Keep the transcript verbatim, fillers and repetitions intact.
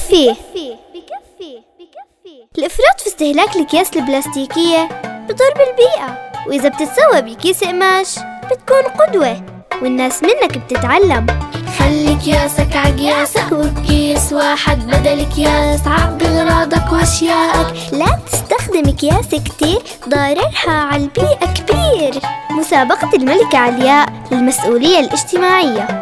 بكفي. الإفراط في استهلاك الأكياس البلاستيكية بضر بالبيئة، وإذا بتتسوى بكيس قماش بتكون قدوة والناس منك بتتعلم. خلي كياسك عقياسك وبكيس واحد بدل كياس، عبي أغراضك وأشيائك. لا تستخدم أكياس كتير، ضررها على البيئة كبير. مسابقة الملكة علياء للمسؤولية الاجتماعية.